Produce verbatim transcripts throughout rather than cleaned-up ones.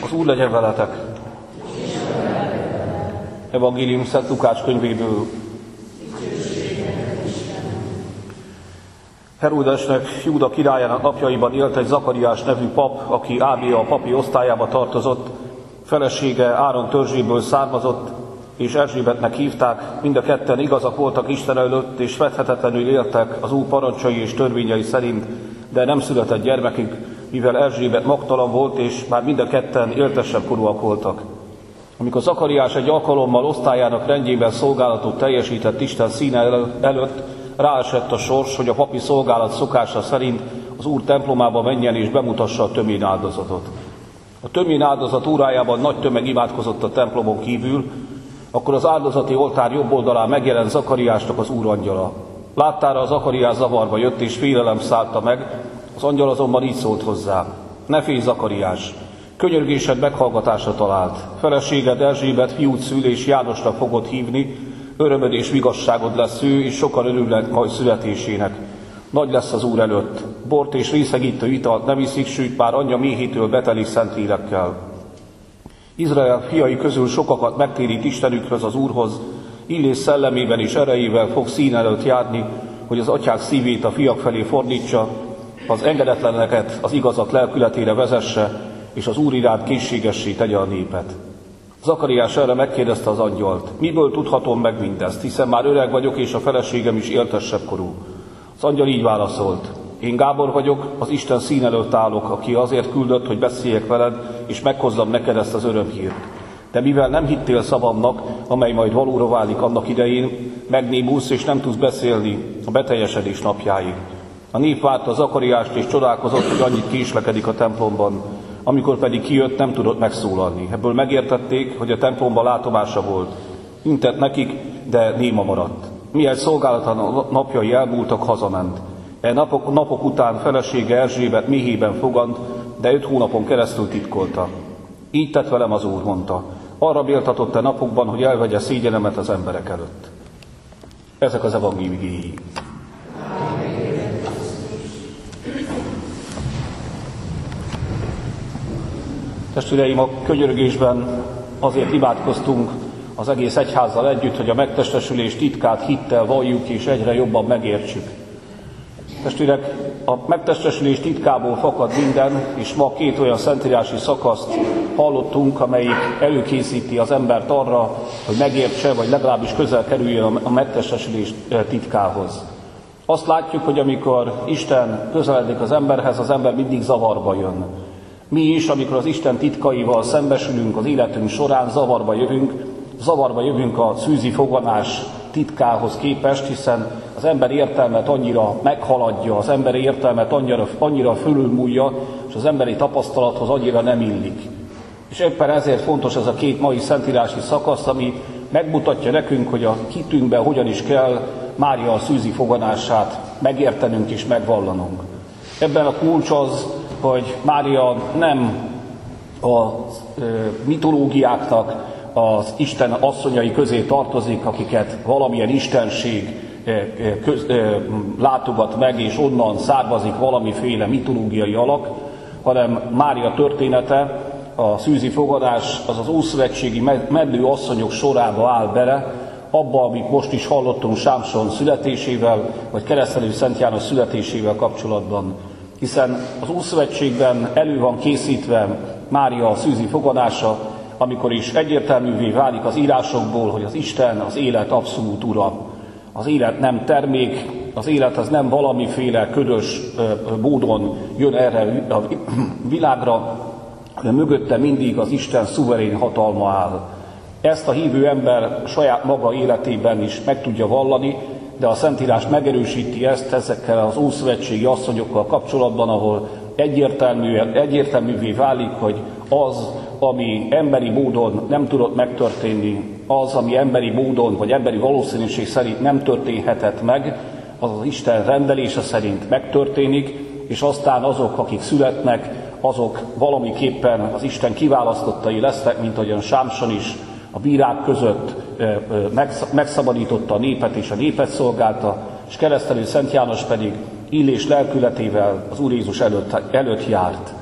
Az Úr legyen veletek! Evangélium Szent Lukács könyvéből. Heródesnek, Júda királyának napjaiban élt egy Zakariás nevű pap, aki Ábia a papi osztályába tartozott, felesége Áron törzséből származott, és Erzsébetnek hívták, mind a ketten igazak voltak Isten előtt, és fethetetlenül éltek az Úr parancsai és törvényei szerint, de nem született gyermekük, mivel Erzsébet magtalan volt, és már mind a ketten éltesebb korúak voltak. Amikor Zakariás egy alkalommal osztályának rendjében szolgálatot teljesített Isten színe előtt, ráesett a sors, hogy a papi szolgálat szokása szerint az Úr templomába menjen és bemutassa a tömén áldozatot. A tömén áldozat órájában nagy tömeg imádkozott a templomon kívül, akkor az áldozati oltár jobb oldalán megjelent Zakariásnak az Úr angyala. Láttára Zakariás zavarba jött, és félelem szállta meg, az angyal azonban így szólt hozzá: ne félj, Zakariás, könyörgésed meghallgatásra talált. Feleséged Erzsébet fiút szül, és Jánosnak fogod hívni, örömöd és vigasságod lesz ő, és sokan örülnek majd születésének. Nagy lesz az Úr előtt. Bort és részegítő italt nem iszik, sőt már anyja méhétől betelik szent lélekkel. Izrael fiai közül sokakat megtérít Istenükhöz, az Úrhoz, Illés szellemében és erejével fog szín előtt járni, hogy az atyák szívét a fiak felé fordítsa, az engedetleneket az igazak lelkületére vezesse, és az Úr iránt készségessé tegye a népet. Zakariás erre megkérdezte az angyalt: miből tudhatom meg mindezt, hiszen már öreg vagyok, és a feleségem is éltesebb korú. Az angyal így válaszolt: én Gábor vagyok, az Isten szín előtt állok, aki azért küldött, hogy beszéljek veled, és meghozzam neked ezt az örömhírt. De mivel nem hittél szavamnak, amely majd valóra válik annak idején, megnémulsz és nem tudsz beszélni a beteljesedés napjáig. A nép várta Zakariást, és csodálkozott, hogy annyit késlekedik a templomban. Amikor pedig kijött, nem tudott megszólalni. Ebből megértették, hogy a templomban látomása volt. Intett nekik, de néma maradt. Mielőtt szolgálatlan napjai elmúltak, hazament. E napok, napok után felesége Erzsébet méhében fogant, de öt hónapon keresztül titkolta. Így tett velem az Úr, mondta. Arra méltatott e napokban, hogy elvegye szégyenemet az emberek előtt. Ezek az evangélium igéi. Testvéreim, a könyörgésben azért imádkoztunk az egész egyházzal együtt, hogy a megtestesülés titkát hittel valljuk és egyre jobban megértsük. Testvérek, a megtestesülés titkából fakad minden, és ma két olyan szentírási szakaszt hallottunk, amelyik előkészíti az embert arra, hogy megértse, vagy legalábbis közel kerüljön a megtestesülés titkához. Azt látjuk, hogy amikor Isten közeledik az emberhez, az ember mindig zavarba jön. Mi is, amikor az Isten titkaival szembesülünk az életünk során, zavarba jövünk, zavarba jövünk a szűzi foganás titkához képest, hiszen az ember értelmet annyira meghaladja, az emberi értelmet annyira, annyira fölülmúlja, és az emberi tapasztalathoz annyira nem illik. És éppen ezért fontos ez a két mai szentírási szakasz, ami megmutatja nekünk, hogy a hitünkben hogyan is kell Mária a szűzi foganását megértenünk és megvallanunk. Ebben a kulcs az, hogy Mária nem a mitológiáknak az Isten asszonyai közé tartozik, akiket valamilyen istenség köz, látogat meg, és onnan származik valamiféle mitológiai alak, hanem Mária története, a szűzi fogadás, az az ószövetségi medlő asszonyok sorába áll bele, abba, amit most is hallottunk Sámson születésével, vagy Keresztelő Szent János születésével kapcsolatban. Hiszen az Ószövetségben elő van készítve Mária a szűzi fogadása, amikor is egyértelművé válik az írásokból, hogy az Isten az élet abszolút ura. Az élet nem termék, az élet az nem valamiféle ködös módon jön erre a világra, de mögötte mindig az Isten szuverén hatalma áll. Ezt a hívő ember saját maga életében is meg tudja vallani, de a Szentírás megerősíti ezt ezekkel az ószövetségi asszonyokkal kapcsolatban, ahol egyértelműen, egyértelművé válik, hogy az, ami emberi módon nem tudott megtörténni, az, ami emberi módon vagy emberi valószínűség szerint nem történhetett meg, az az Isten rendelése szerint megtörténik, és aztán azok, akik születnek, azok valamiképpen az Isten kiválasztottai lesznek, mint ahogyan Sámson is a bírák között megszabadította a népet és a népet szolgálta, és Keresztelő Szent János pedig Illés lelkületével az Úr Jézus előtt, előtt járt.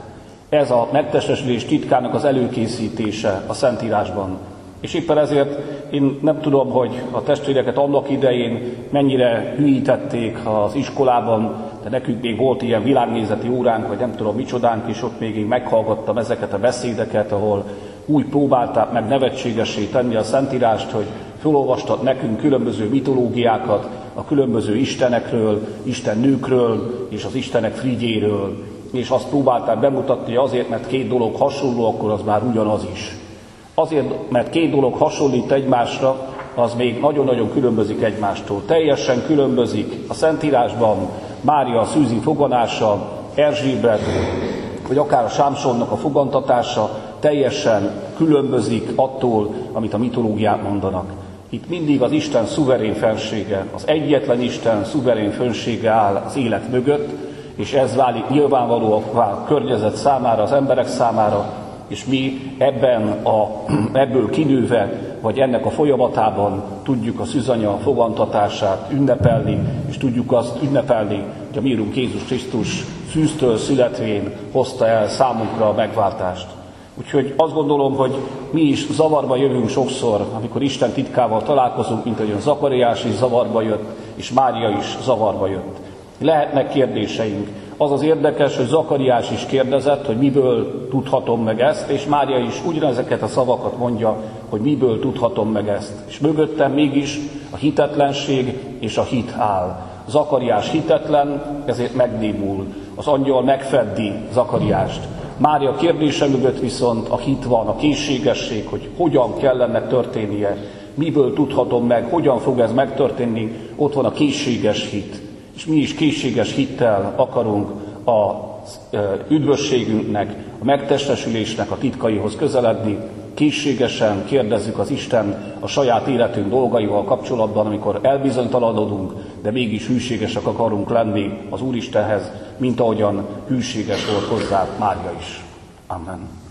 Ez a megtestesülés titkának az előkészítése a Szentírásban. És éppen ezért én nem tudom, hogy a testvéreket annak idején mennyire hülyítették az iskolában, de nekünk még volt ilyen világnézeti óránk, vagy nem tudom micsodánk, és ott még én meghallgattam ezeket a beszédeket, ahol úgy próbálták meg nevetségessé tenni a Szentírást, hogy felolvastak nekünk különböző mitológiákat a különböző istenekről, istennőkről és az istenek frigyéről, és azt próbálták bemutatni, hogy azért, mert két dolog hasonló, akkor az már ugyanaz is. Azért, mert két dolog hasonlít egymásra, az még nagyon-nagyon különbözik egymástól. Teljesen különbözik a Szentírásban Mária szűzi foganása, Erzsébet, vagy akár a Sámsonnak a fogantatása teljesen különbözik attól, amit a mitológiák mondanak. Itt mindig az Isten szuverén fensége, az egyetlen Isten szuverén fensége áll az élet mögött, és ez válik nyilvánvalóan a környezet számára, az emberek számára, és mi ebben a, ebből kinőve, vagy ennek a folyamatában tudjuk a szűzanya fogantatását ünnepelni, és tudjuk azt ünnepelni, hogy a mi Urunk Jézus Krisztus szűztől születvén hozta el számunkra a megváltást. Úgyhogy azt gondolom, hogy mi is zavarba jövünk sokszor, amikor Isten titkával találkozunk, mint ahogyan Zakariás is zavarba jött, és Mária is zavarba jött. Lehetnek kérdéseink. Az az érdekes, hogy Zakariás is kérdezett, hogy miből tudhatom meg ezt, és Mária is ugyanezeket a szavakat mondja, hogy miből tudhatom meg ezt. És mögöttem mégis a hitetlenség és a hit áll. Zakariás hitetlen, ezért megnémul. Az angyal megfeddi Zakariást. Mária kérdése mögött viszont a hit van, a készségesség, hogy hogyan kellene történnie, miből tudhatom meg, hogyan fog ez megtörténni, ott van a készséges hit. És mi is készséges hittel akarunk az üdvösségünknek, a megtestesülésnek a titkaihoz közeledni, készségesen kérdezzük az Isten a saját életünk dolgaival kapcsolatban, amikor elbizonytalanodunk, de mégis hűségesek akarunk lenni az Úristenhez, mint ahogyan hűséges volt hozzá Mária is. Amen.